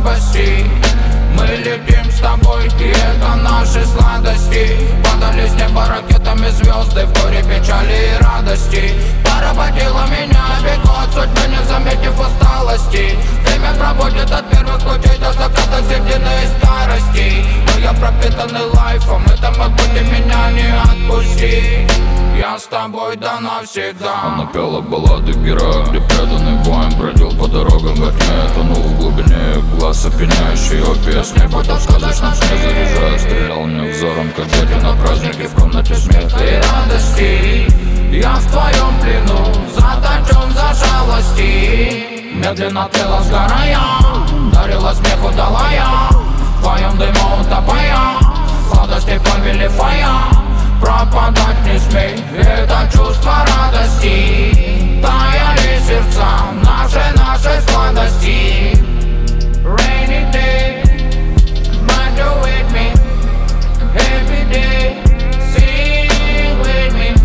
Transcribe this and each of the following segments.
слабостей. Мы летим с тобой, и это наши сладости. Падали с неба ракетами звезды в горе печали и радости. Поработила меня бегот судьбы, не заметив усталости. Время проводит от первых лучей до заката седины и старости. Но я пропитанный лайфом, это могу ты меня не отпусти. Я с тобой да навсегда. Она пела баллады героя, где преданный воин бродил по дорогам во тьме. Тонул в глубине глаз опьяняющий ее песни, будто в сказочном сне заряжая. Стрелял мне взором, как дети на празднике в комнате смеха и радости. Я в твоем плену, заточен за жалости. Медленно тлела сгорая, дарила смеху далая. В твоем дыму утопая, сладости повелевая. Пропадать не смей, это чувство радости. Таяли сердца, нашей сладости. Rainy day, but you're with me. Happy day, sing with me.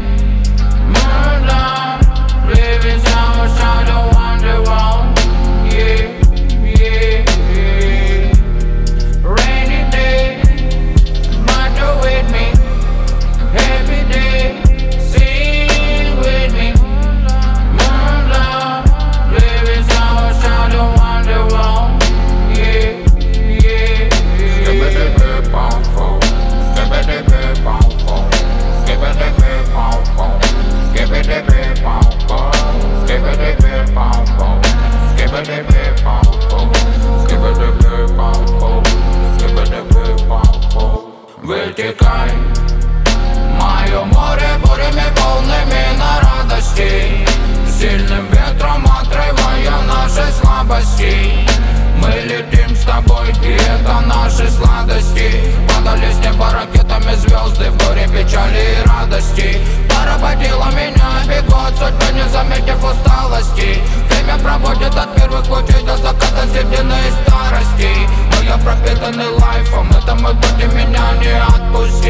Murder, living our shadow on the wall. Yeah, yeah, yeah. Rainy day, but you're with me. Happy day, sing with me. Murder, living our shadow on the wall. Yeah, yeah, yeah. Skibidi-bidi-bom-bom, skibidi-bidi-bom-bom, skibidi-bidi-bom-bom, skibidi-bidi-bom-bom, skibidi-bidi-bom-bom, skibidi-bidi-bom-bom, skibidi-bidi-bom-bom, skibidi-bidi-bom-bom. Вытекай, мое море бурями волнами на радости, сильным ветром отрывая наши слабости. Мы летим с тобой, и это наши сладости. Падали с неба ракетами звезды в горе печали и радости. Поработила меня бегот судьбы, не заметив усталости. Время проводит от первых лучей до заката седины и старости. Но я пропитанный лайфом, это могу ты меня не отпусти.